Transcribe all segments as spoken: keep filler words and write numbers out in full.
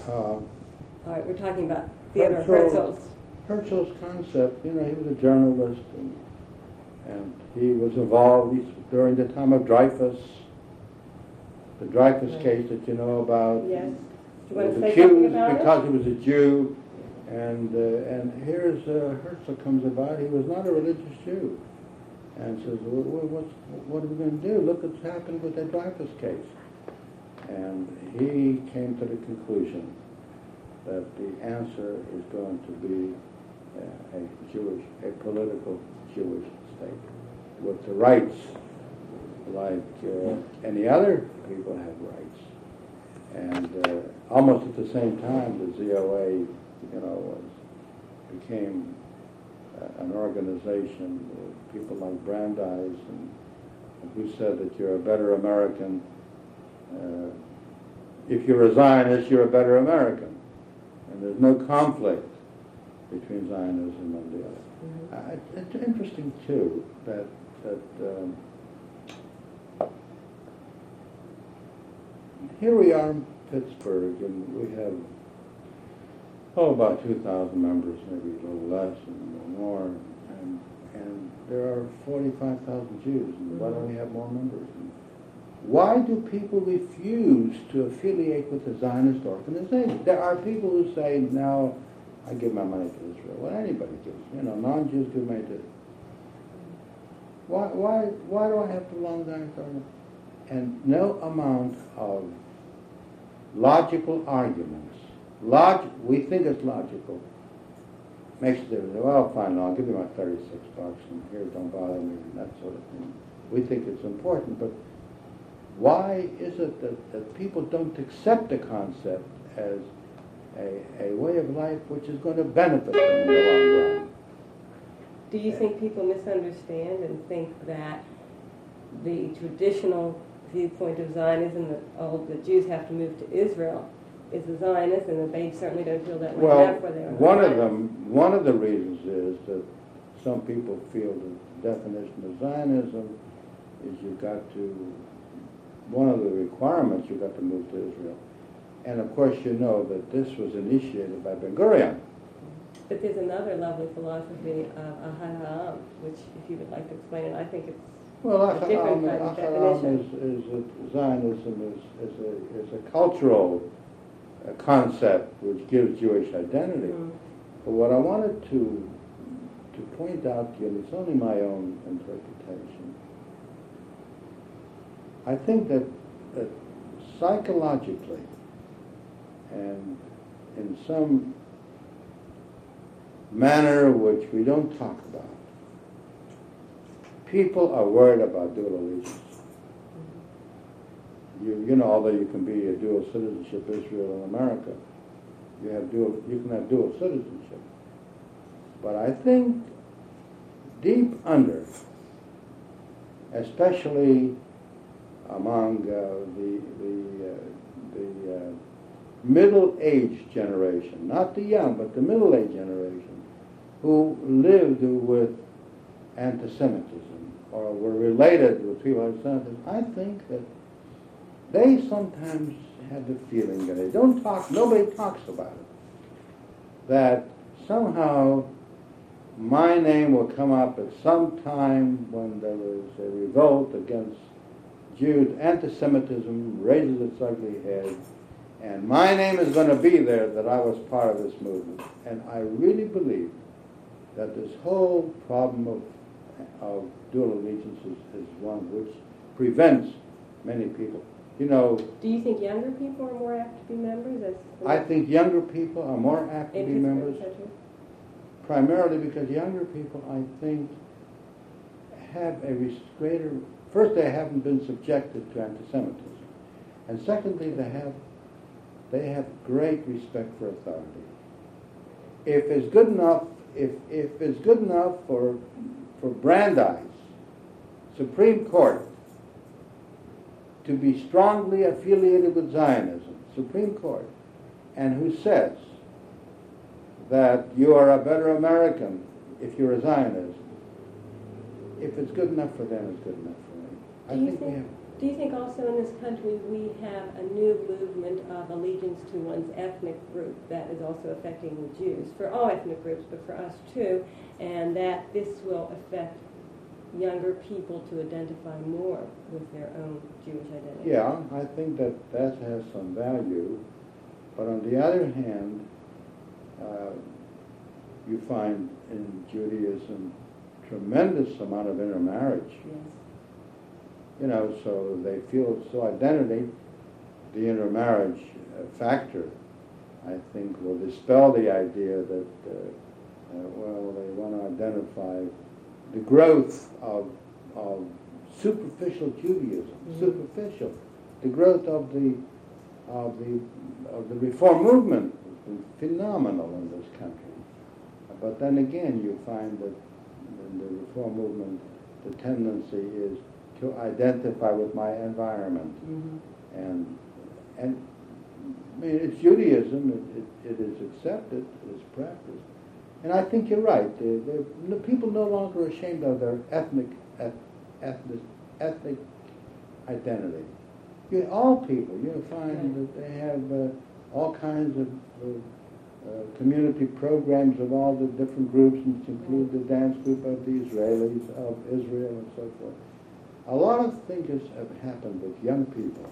Uh, All right, we're talking about Theodore Herzl- Herzl's. Herzl's concept, you know, he was a journalist, and, and he was involved he's, during the time of Dreyfus, the Dreyfus Right. case that you know about. Yes. Do He you want was to say something accused about because it? he was a Jew, and uh, and here's uh, Herzl comes about. He was not a religious Jew, and says, well, what's, what are we going to do? Look what's happened with that Dreyfus case. And he came to the conclusion that the answer is going to be uh, a Jewish, a political Jewish state with the rights like uh, any other people have rights. And uh, almost at the same time, the Z O A, you know, was, became uh, an organization with people like Brandeis, and, and who said that you're a better American. Uh, if you're a Zionist, you're a better American. And there's no conflict between Zionism and the other. Mm-hmm. Uh, it's interesting, too, that, that um, here we are in Pittsburgh, and we have, oh, about two thousand members, maybe a little less and more, and, and there are forty-five thousand Jews, and mm-hmm. why don't we have more members? And why do people refuse to affiliate with the Zionist organization? There are people who say, no, I give my money to Israel. Well, anybody gives. You know, non-Jews give money to. Why, why, why do I have to belong to the Zionist organization? And no amount of logical arguments, log, we think it's logical, makes it different. Well, fine, I'll give you my thirty-six bucks, and here, don't bother me, and that sort of thing. We think it's important, but why is it that, that people don't accept the concept as a, a way of life which is going to benefit them in the long run? Do you think people misunderstand and think that the traditional viewpoint of Zionism, that all the Jews have to move to Israel, is the Zionist, and that they certainly don't feel that way? Well, therefore they are one of Zionists? them, one of the reasons is that some people feel the definition of Zionism is you've got to, one of the requirements, you've got to move to Israel. And of course you know that this was initiated by Ben Gurion. But there's another lovely philosophy of Ahad Ha'am, which, if you would like to explain it, I think it's Well, a different kind of definition. is, is that Zionism is, is, a, is a cultural uh, concept which gives Jewish identity. Mm-hmm. But what I wanted to to point out to you, and it's only my own interpretation, I think that, that psychologically and in some manner which we don't talk about, people are worried about dual allegiance. You, you know, although you can be a dual citizenship, Israel and America, you have dual, you can have dual citizenship. But I think deep under, especially among uh, the the uh, the uh, middle-aged generation, not the young, but the middle-aged generation, who lived with anti-Semitism or were related with people who had Semitism, I think that they sometimes have the feeling that they don't talk, nobody talks about it, that somehow my name will come up at some time when there is a revolt against Jews, anti-Semitism raises its ugly head, and my name is going to be there that I was part of this movement. And I really believe that this whole problem of, of dual allegiance is, is one which prevents many people. You know, do you think younger people are more apt to be members? As I think younger people are more apt to be members, primarily because younger people, I think, have a res- greater, first they haven't been subjected to anti-Semitism, and secondly they have they have great respect for authority. If it's good enough, if if it's good enough for for Brandeis, Supreme Court, to be strongly affiliated with Zionism, Supreme Court, and who says that you are a better American if you're a Zionist, if it's good enough for them, it's good enough for me. I do you think, think, we have... Do you think also in this country we have a new movement of allegiance to one's ethnic group that is also affecting the Jews, for all ethnic groups, but for us too, and that this will affect younger people to identify more with their own Jewish identity? Yeah, I think that that has some value, but on the other hand, uh, you find in Judaism tremendous amount of intermarriage. Yes. You know, so they feel so identity, the intermarriage uh, factor, I think, will dispel the idea that, uh, uh, well, they want to identify the growth of, of superficial Judaism, mm-hmm. superficial, the growth of the of the of the Reform movement has been phenomenal in this country. But then again, you find that in the Reform movement, the tendency is to identify with my environment, mm-hmm. and and I mean it's Judaism. It, it, it is accepted, it is practiced, and I think you're right. The, the people no longer are ashamed of their ethnic ethnic ethnic identity. You, all people, you find that they have uh, all kinds of uh, uh, community programs of all the different groups, which include the dance group of the Israelis, of Israel, and so forth. A lot of things have happened with young people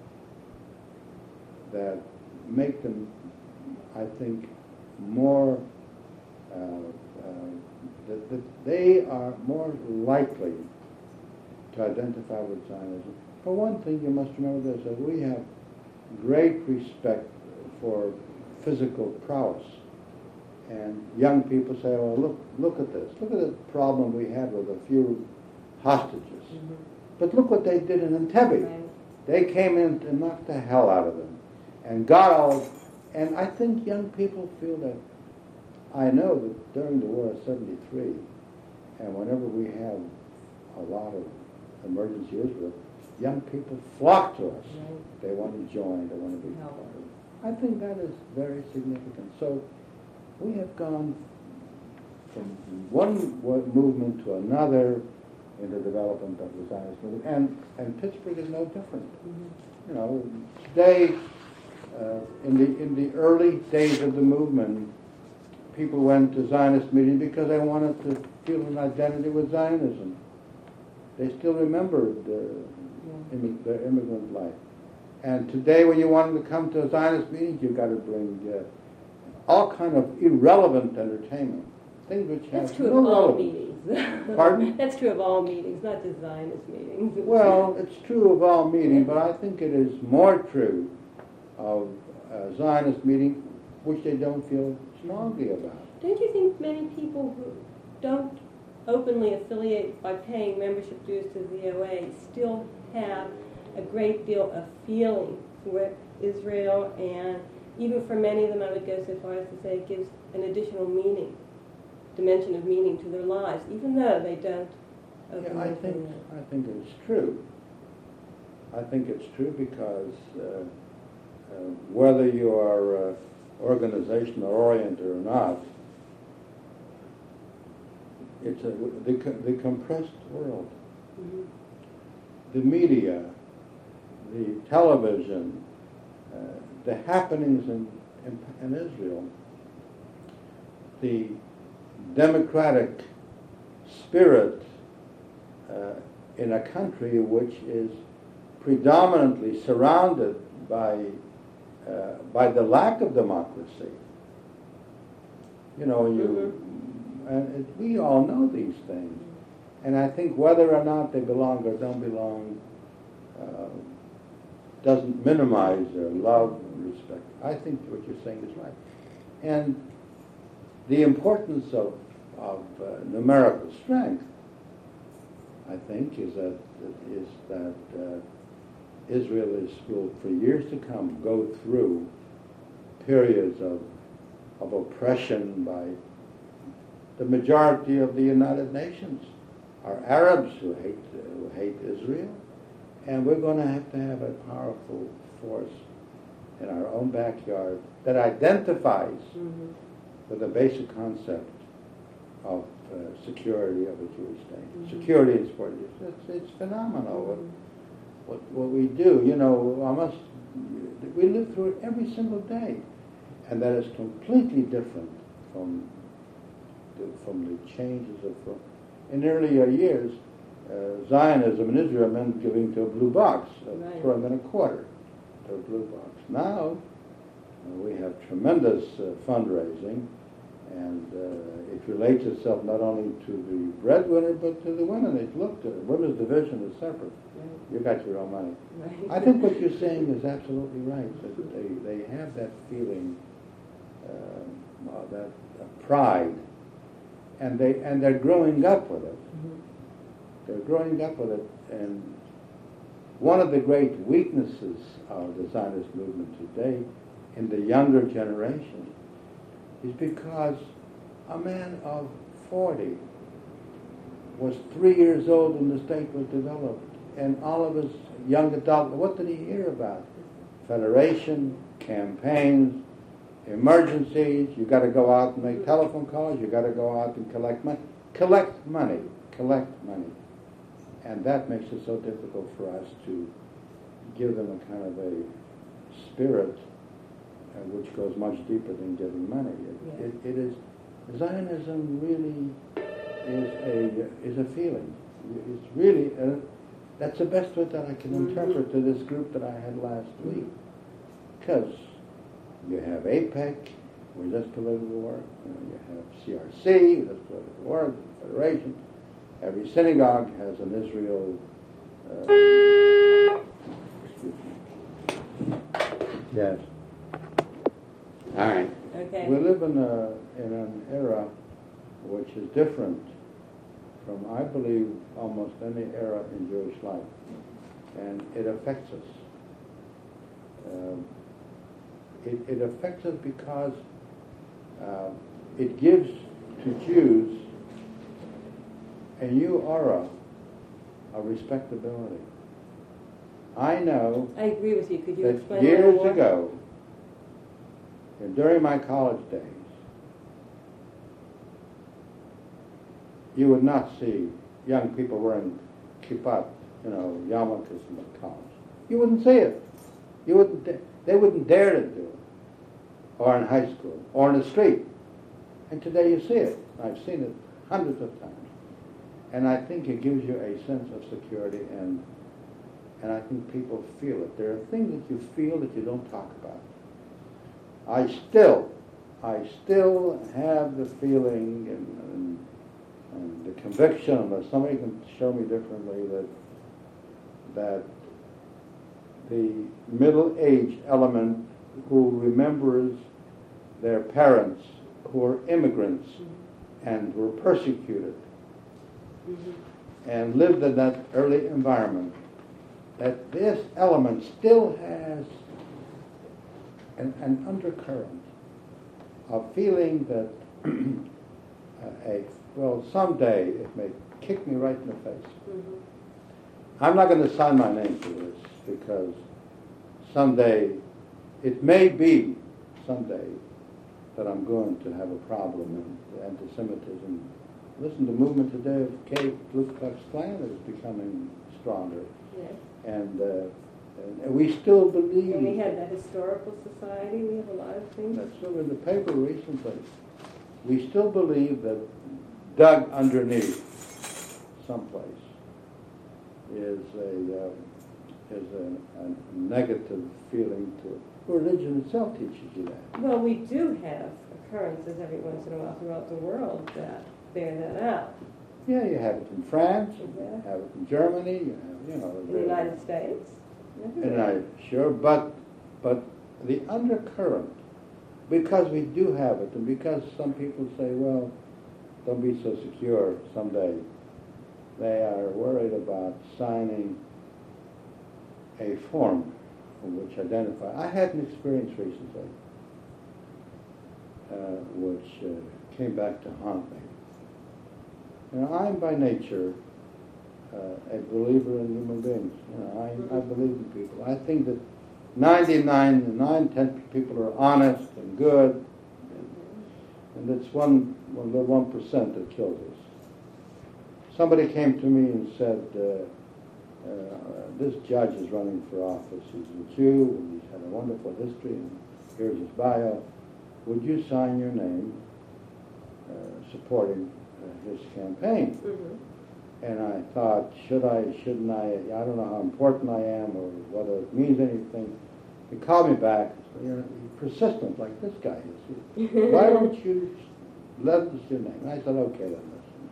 that make them, I think, more, uh, uh, that, that they are more likely to identify with Zionism. For one thing, you must remember this, that we have great respect for physical prowess. And young people say, well, look, look at this. Look at the problem we had with a few hostages. Mm-hmm. But look what they did in Entebbe. Right. They came in and knocked the hell out of them. And got all... And I think young people feel that... I know that during the war of seventy-three, and whenever we have a lot of emergency Israel, young people flock to us. Right. They want to join, they want to be part of it. I think that is very significant. So we have gone from one movement to another in the development of the Zionist movement, and, and Pittsburgh is no different. Mm-hmm. You know, today, uh, in the in the early days of the movement, people went to Zionist meetings because they wanted to feel an identity with Zionism. They still remembered the, yeah. immig- their immigrant life. And today, when you want them to come to a Zionist meeting, you've got to bring uh, all kind of irrelevant entertainment, things which have That's true no of all relevance. meetings. Pardon? That's true of all meetings, not just Zionist meetings. Well, it's true of all meetings, but I think it is more true of a Zionist meeting, which they don't feel strongly about. Don't you think many people who don't openly affiliate by paying membership dues to Z O A still have a great deal of feeling for Israel, and even for many of them, I would go so far as to say it gives an additional meaning, dimension of meaning to their lives, even though they don't openly yeah, I think affiliate. I think it's true. I think it's true because uh, uh, whether you are uh, organizational oriented or not, it's a, the, the compressed world. Mm-hmm. The media, the television, uh, the happenings in, in, in Israel, the democratic spirit uh, in a country which is predominantly surrounded by uh, by the lack of democracy. You know, you mm-hmm. and it, we all know these things, and I think whether or not they belong or don't belong uh, doesn't minimize their love and respect. I think what you're saying is right, and the importance of of uh, numerical strength, I think, is that is that uh, Israel is, will, for years to come, go through periods of of oppression by the majority of the United Nations, are Arabs who hate uh, who hate Israel, and we're going to have to have a powerful force in our own backyard that identifies mm-hmm. with the basic concept of uh, security of a Jewish state. Mm-hmm. Security is for it's, it's phenomenal. Mm-hmm. what, what we do. You know, I must, we live through it every single day. And that is completely different from the, from the changes of, in earlier years, uh, Zionism in Israel meant giving to a blue box, uh, Right. throw them in a quarter to a blue box. Now, uh, we have tremendous uh, fundraising, and uh, it relates itself not only to the breadwinner, but to the women. It, look, the women's division is separate. Right. You got your own money. Right. I think what you're saying is absolutely right, that they, they have that feeling, uh, uh, that uh, pride, and, they, and they're growing up with it. Mhm. They're growing up with it, and one of the great weaknesses of the Zionist movement today in the younger generation is because a man of forty was three years old when the state was developed, and all of his young adult, what did he hear about? Federation, campaigns, emergencies, you got to go out and make telephone calls, you got to go out and collect money. Collect money, collect money. And that makes it so difficult for us to give them a kind of a spirit uh, which goes much deeper than giving money. It, Yeah. it, it is, Zionism really is a is a feeling. It's really, a, that's the best way that I can Mm-hmm. interpret to this group that I had last week. Because you have AIPAC, where that's political work. You know, you have C R C, that's political work, Federation. Every synagogue has an Israel. Uh, excuse me. Yes. All right. Okay. We live in a in an era which is different from, I believe, almost any era in Jewish life, and it affects us. Um, it, it affects us because uh, it gives to Jews a new aura of respectability. I know I agree with you. Could you that explain a little years more? ago, and during my college days, you would not see young people wearing kippah, you know, yarmulkes in the college. You wouldn't see it. You wouldn't. Da- they wouldn't dare to do it, or in high school, or in the street. And today you see it. I've seen it hundreds of times, and I think it gives you a sense of security, and and I think people feel it. There are things that you feel that you don't talk about. I still, I still have the feeling and, and, and the conviction, unless somebody can show me differently, that that the middle-aged element who remembers their parents who are immigrants Mm-hmm. and were persecuted Mm-hmm. and lived in that early environment, that this element still has an, an undercurrent of feeling that uh, a well someday it may kick me right in the face. Mm-hmm. I'm not going to sign my name to this because someday it may be someday that I'm going to have a problem with anti-Semitism. Listen, the movement today of K Ku Klux Klan is becoming stronger. Yes. And, uh, and we still believe... And we had the Historical Society. We have a lot of things. That's true. In the paper recently, we still believe that dug underneath someplace is a uh, is a, a negative feeling to it. Religion itself teaches you that. Well, we do have occurrences every once in a while throughout the world that bear that out. Yeah, you have it in France, you Yeah. have it in Germany, you have, you know... In the United States. And I, sure, but, but the undercurrent, because we do have it, and because some people say, well, don't be so secure someday, they are worried about signing a form which identify. I had an experience recently uh, which uh, came back to haunt me. You know, I'm by nature uh, a believer in human beings. You know, I, I believe in people. I think that ninety-nine, nine, ten people are honest and good, and it's one, one, the one percent that kills us. Somebody came to me and said, uh, uh, this judge is running for office. He's a Jew, and he's had a wonderful history, and here's his bio. Would you sign your name uh, supporting uh, his campaign? Mm-hmm. And I thought, should I, shouldn't I? I don't know how important I am or whether it means anything. He called me back. You know, persistent like this guy is. Why don't you let us your name? And I said, okay, then listen.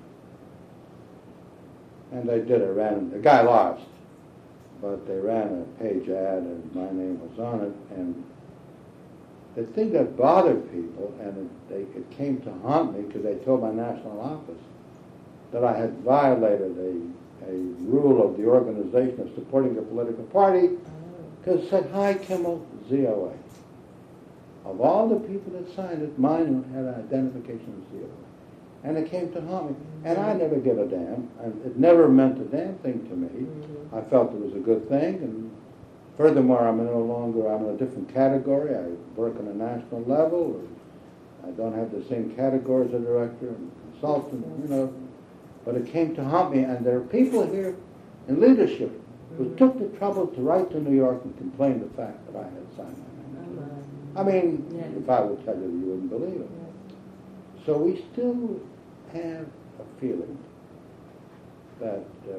And they did. I ran. The guy lost, but they ran a page ad, and my name was on it. And the thing that bothered people, and it, they, it came to haunt me because they told my national office that I had violated a, a rule of the organization of supporting a political party, because it said, Hi Kimmel, Z O A. Of all the people that signed it, mine had an identification as Z O A. And it came to haunt me. And I never give a damn. And it never meant a damn thing to me. Mm-hmm. I felt it was a good thing. And furthermore, I'm no longer, I'm in a different category. I work on a national level. I don't have the same category as a director and consultant, you know. But it came to haunt me, and there are people here in leadership who mm-hmm. took the trouble to write to New York and complain the fact that I had signed my name. Mm-hmm. I mean, yeah. If I would tell you, you wouldn't believe it. Yeah. So we still have a feeling that uh,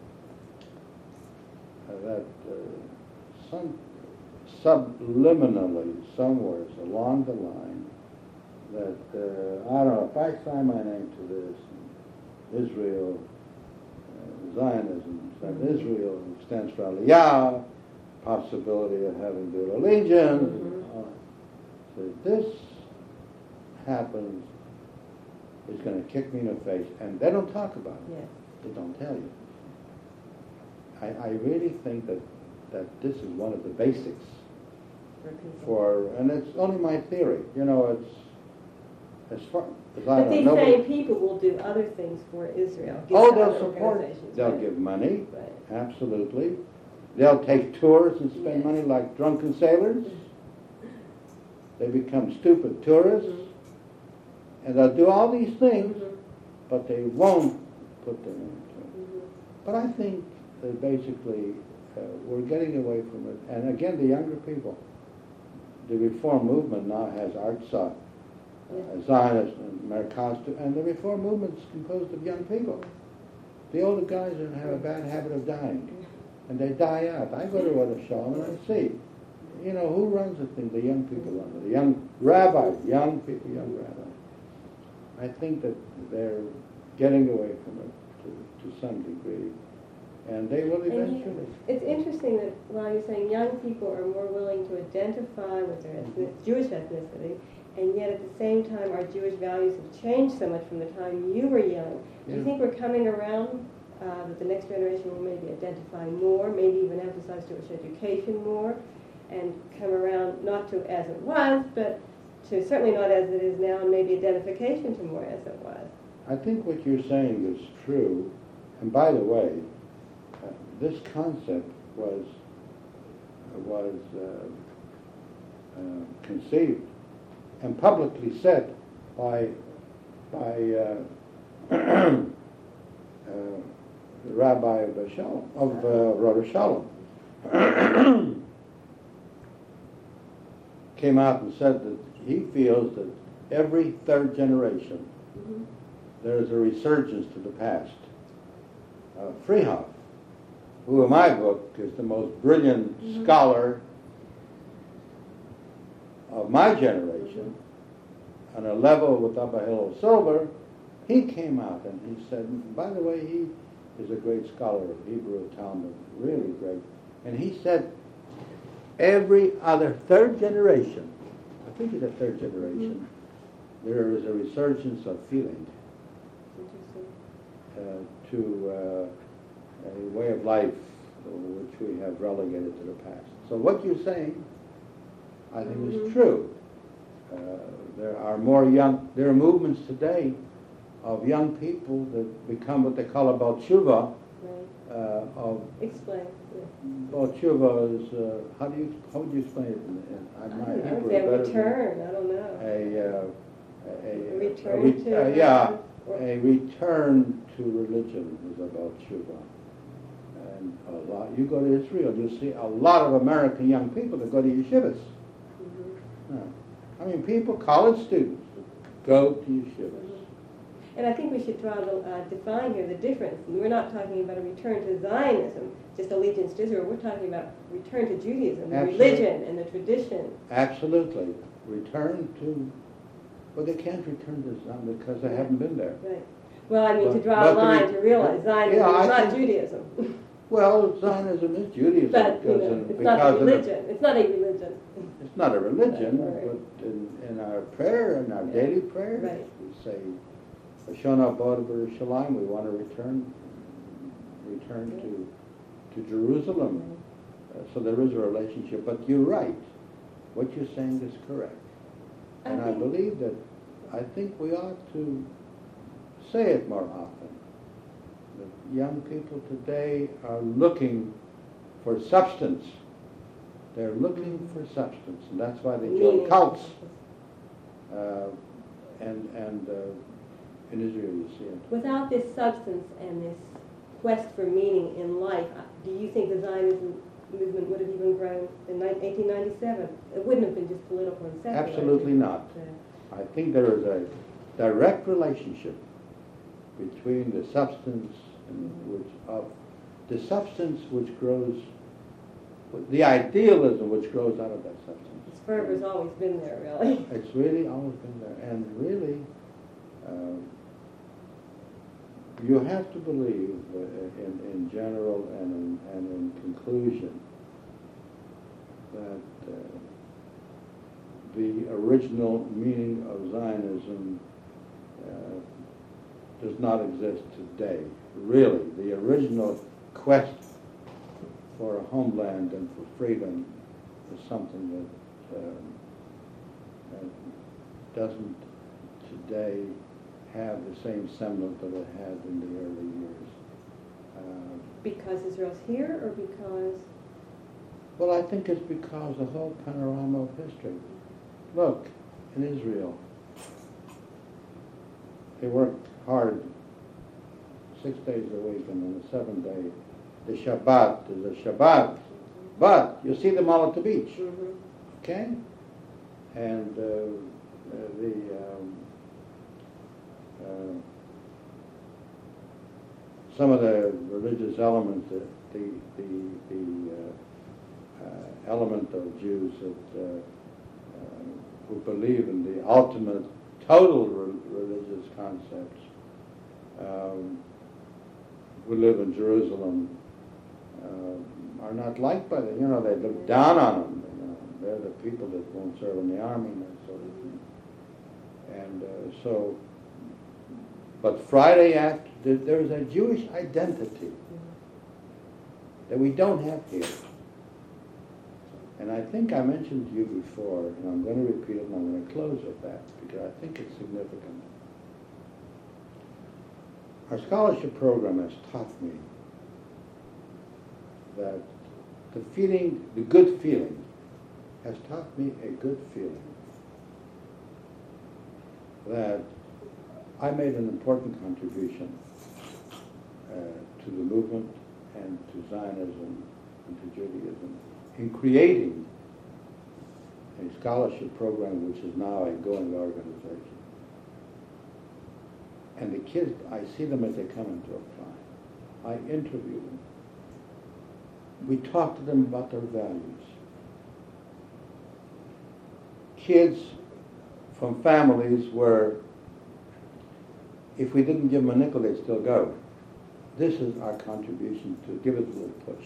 that uh, some subliminally, somewhere along the line, that uh, I don't know if I sign my name to this. Israel, uh, Zionism, mm-hmm. Israel stands for Aliyah, possibility of having dual allegiance. Mm-hmm. Uh, so if this happens, it's going to kick me in the face, and they don't talk about it. Yes. They don't tell you. I, I really think that, that this is one of the basics for, and it's only my theory. You know, it's as far. But these same people will do other things for Israel. Oh, they'll support. They'll right? give money. Right. Absolutely. They'll take tours and spend yes. money like drunken sailors. They become stupid tourists. Mm-hmm. And they'll do all these things, mm-hmm. but they won't put them into it. Mm-hmm. But I think that basically uh, we're getting away from it. And again, the younger people. The Reform movement now has Artsakh, Uh, Zionists and Merkaz, and the Reform movement is composed of young people. The older guys are, have a bad habit of dying, and they die out. I go to other shalom and I see, you know, who runs the thing? The young people run it. The young rabbis, young people, young rabbis. I think that they're getting away from it to, to some degree, and they will eventually. It's interesting that while you're saying young people are more willing to identify with their ethnic, Jewish ethnicity, and yet at the same time our Jewish values have changed so much from the time you were young. Do yeah. you think we're coming around uh, that the next generation will maybe identify more, maybe even emphasize Jewish education more, and come around not to as it was, but to certainly not as it is now, and maybe identification to more as it was? I think what you're saying is true. And by the way, uh, this concept was, was uh, uh, conceived and publicly said by by uh, uh, the Rabbi of Shalom, of uh, Rhoda Shalom, came out and said that he feels that every third generation mm-hmm. there is a resurgence to the past. Uh, Freehoff, who in my book is the most brilliant mm-hmm. scholar of my generation, on a level with Abba Hillel Silver, he came out and he said, by the way, he is a great scholar of Hebrew Talmud, really great. And he said, every other third generation, I think it's a third generation, mm-hmm. there is a resurgence of feeling uh, to uh, a way of life which we have relegated to the past. So what you're saying, I think mm-hmm. is true. Uh, there are more young, there are movements today of young people that become what they call a Baal Tshuva. Right. Uh, of Explain. Yeah. Baal Tshuva is, uh, how do you, how would you explain it? In, in, I don't know, a return, I don't know. A, uh, a, a return a re- to... Uh, yeah, or a return to religion is a Baal Tshuva. and a lot, you go to Israel, you see a lot of American young people that go to yeshivas. Mm-hmm. No. I mean, people, college students, go to yeshivas. And I think we should draw the, uh, define here the difference. We're not talking about a return to Zionism, just allegiance to Israel. We're talking about return to Judaism, the Absolutely. religion and the tradition. Absolutely. Return to, well, they can't return to Zion because they haven't been there. Right. Well, I mean, But- to draw but a the line re- to realize Zionism Yeah, I is not think- Judaism. Well, Zionism is Judaism But, you because, know, in- it's because not a of the- religion. It's not a religion. it's not a religion, Right. but in, in our prayer, in our Yeah. daily prayer, Right. we say, Shana B'Av Yerushalayim, we want to return, return to, to Jerusalem. Uh, so there is a relationship. But you're right. What you're saying is correct. I And I think- believe that, I think we ought to say it more often. The young people today are looking for substance. They're looking for substance, and that's why they join Meaning. cults. Uh, and and uh, in Israel, you see it. Without this substance and this quest for meaning in life, uh, do you think the Zionism movement would have even grown in eighteen ninety-seven? It wouldn't have been just political and secular. Absolutely not. Yeah. I think there is a direct relationship between the substance and which of the substance which grows, the idealism which grows out of that substance. Its fervor's always been there, really. It's really always been there, and really, uh, you have to believe uh, in, in general and in, and in conclusion that uh, the original meaning of Zionism uh, does not exist today. Really, the original quest for a homeland and for freedom is something that, um, that doesn't today have the same semblance that it had in the early years. Uh, Because Israel's here, or because... well, I think it's because the whole panorama of history. Look, in Israel, they worked hard six days a week, and on the seventh day, the Shabbat is a Shabbat. But you see them all at the beach, Mm-hmm. okay? And uh, uh, the um, uh, some of the religious elements, the the the, the uh, uh, element of Jews that uh, uh, who believe in the ultimate, total re- religious concepts, um, who live in Jerusalem, uh, are not liked by them. You know, they look down on them. You know, they're the people that won't serve in the army and that sort of thing. And uh, so, but Friday after, there, there's a Jewish identity that we don't have here. And I think I mentioned to you before, and I'm going to repeat it, and I'm going to close with that, because I think it's significant. Our scholarship program has taught me that the feeling, the good feeling, has taught me a good feeling that I made an important contribution uh, to the movement and to Zionism and to Judaism in creating a scholarship program which is now a going organization. And the kids, I see them as they come in to apply. I interview them. We talk to them about their values. Kids from families where if we didn't give them a nickel, they'd still go. This is our contribution to give it a little push.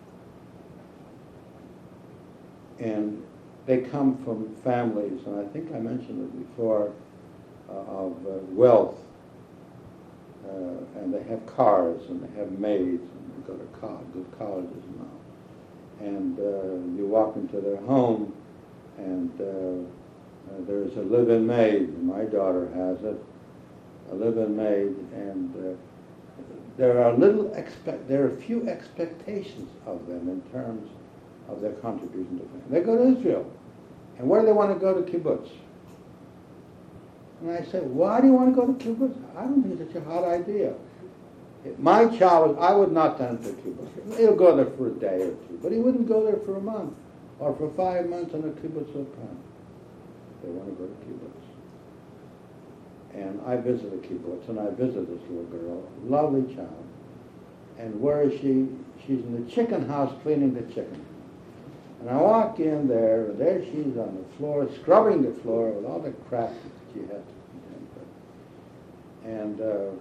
And they come from families, and I think I mentioned it before, uh, of uh, wealth. Uh, and they have cars, and they have maids, and they go to co- good colleges now. And uh, you walk into their home, and uh, uh, there's a live-in maid. My daughter has it, a live-in maid, and uh, there are little expect. There are few expectations of them in terms of their contribution to family. They go to Israel, and where do they want to go to kibbutz? And I say, why do you want to go to kibbutz? I don't think it's such a hot idea. My child, I would not send him to kibbutz. He'll go there for a day or two, but he wouldn't go there for a month or for five months on a kibbutz Lepan. They want to go to kibbutz. And I visit a kibbutz, and I visit this little girl, lovely child. And where is she? She's in the chicken house cleaning the chicken. And I walk in there, and there she's on the floor, scrubbing the floor with all the crap that she has to contend with. And, uh,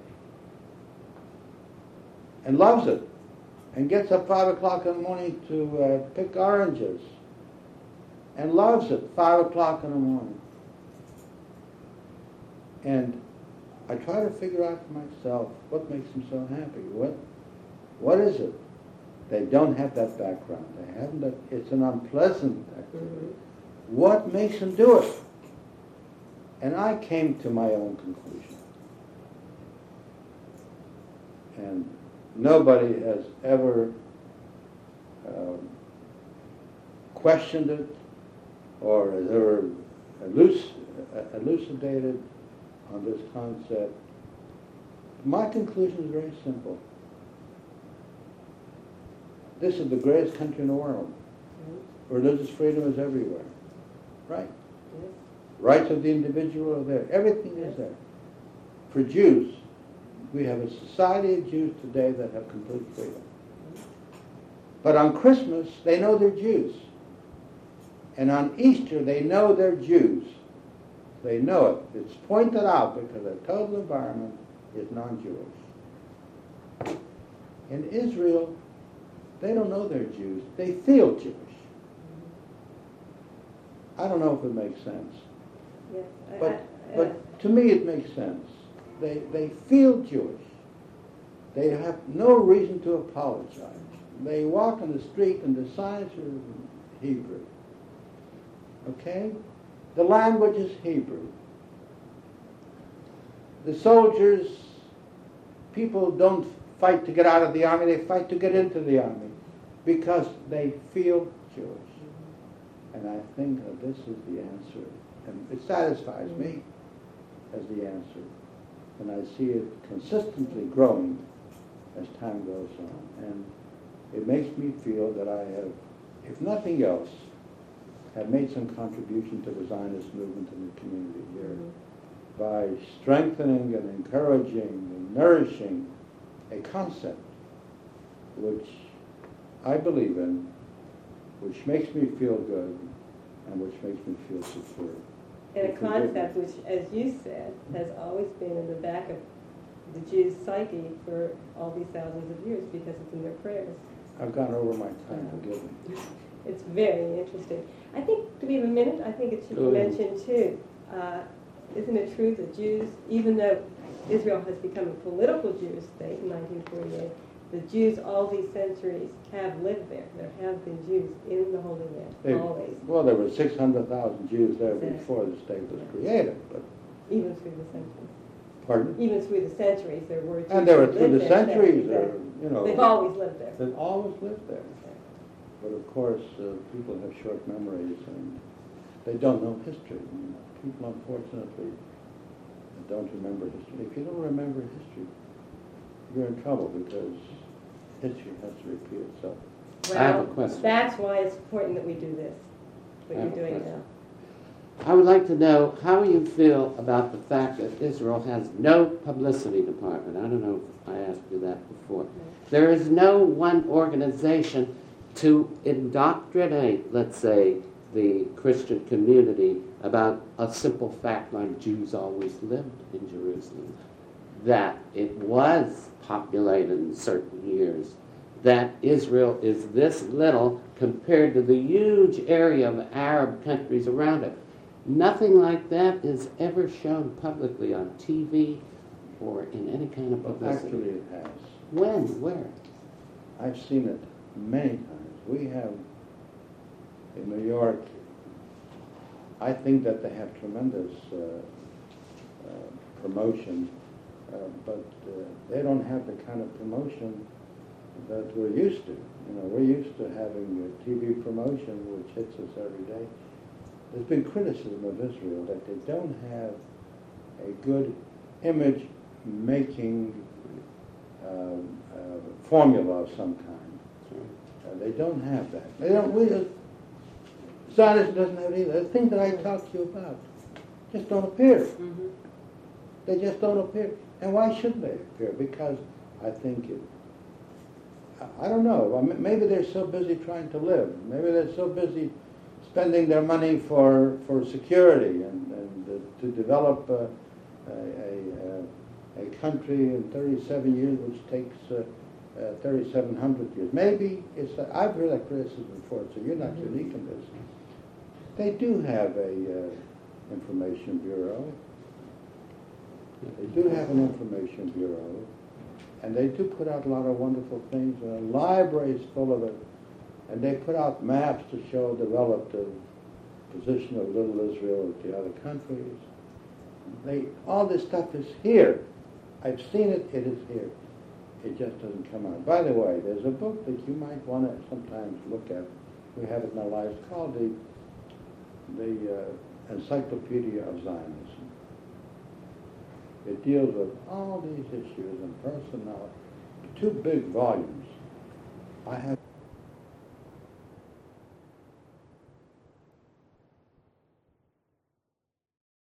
and loves it. And gets up five o'clock in the morning to uh, pick oranges. And loves it, five o'clock in the morning. And I try to figure out for myself what makes them so happy. What, what is it? They don't have that background. They haven't. That, it's an unpleasant activity. Mm-hmm. What makes them do it? And I came to my own conclusion. And nobody has ever um, questioned it or has ever eluc- elucidated on this concept. My conclusion is very simple. This is the greatest country in the world. Mm-hmm. Religious freedom is everywhere. Right? Yes. Rights of the individual are there. Everything yes. is there. For Jews, we have a society of Jews today that have complete freedom. Mm-hmm. But on Christmas, they know they're Jews. And on Easter, they know they're Jews. They know it. It's pointed out because their total environment is non-Jewish. In Israel, they don't know they're Jews. They feel Jewish. I don't know if it makes sense. Yes, I, but I, I, but to me it makes sense. They they feel Jewish. They have no reason to apologize. They walk on the street and the signs are in Hebrew. Okay? The language is Hebrew. The soldiers, people don't fight to get out of the army, they fight to get into the army because they feel Jewish. And I think that this is the answer. And it satisfies me as the answer. And I see it consistently growing as time goes on. And it makes me feel that I have, if nothing else, have made some contribution to the Zionist movement in the community here mm-hmm. by strengthening and encouraging and nourishing a concept which I believe in, which makes me feel good, and which makes me feel secure. And a concept which, as you said, has always been in the back of the Jews' psyche for all these thousands of years because it's in their prayers. I've gone over my time, forgive me. It's very interesting. I think, do we have a minute? I think it should be mentioned too. Uh, isn't it true that Jews, even though Israel has become a political Jewish state in nineteen forty-eight, the Jews all these centuries have lived there. There have been Jews in the Holy Land, they, always. Well, there were six hundred thousand Jews there exactly. before the state was created. But even through the centuries. Pardon? Even through the centuries, there were Jews. And there were through the there, centuries, there, or, you know. They've always lived there. They've always lived there. But of course, uh, people have short memories and they don't know history. You know, people, unfortunately, don't remember history. If you don't remember history, you're in trouble because history has to repeat itself. Well, I have a question. That's why it's important that we do this, what you're doing now. I would like to know how you feel about the fact that Israel has no publicity department. I don't know if I asked you that before. Mm-hmm. There is no one organization to indoctrinate, let's say, the Christian community about a simple fact like Jews always lived in Jerusalem, that it was populated in certain years, that Israel is this little compared to the huge area of Arab countries around it. Nothing like that is ever shown publicly on T V or in any kind of publicity. Actually, it has. When? Where? I've seen it many times. We have, in New York, I think that they have tremendous uh, uh, promotion, uh, but uh, they don't have the kind of promotion that we're used to. You know, we're used to having a T V promotion which hits us every day. There's been criticism of Israel that they don't have a good image-making um, uh, formula of some kind. Uh, they don't have that. They don't. We, uh, Zionism doesn't have it either. The things that I talk to you about just don't appear. Mm-hmm. They just don't appear. And why shouldn't they appear? Because I think it, I don't know. I mean, maybe they're so busy trying to live. Maybe they're so busy spending their money for, for security and, and uh, to develop uh, a, a, a country in thirty-seven years, which takes uh, uh, thirty-seven hundred years. Maybe it's, uh, I've heard that criticism before, so you're not mm-hmm. unique in this. They do have a uh, information bureau. They do have an information bureau. And they do put out a lot of wonderful things, and a library is full of it. And they put out maps to show the relative position of Little Israel with the other countries. They, all this stuff is here. I've seen it, it is here. It just doesn't come out. By the way, there's a book that you might want to sometimes look at. We have it in our lives, called the, the uh, Encyclopedia of Zionism. It deals with all these issues and personnel. Two big volumes. I have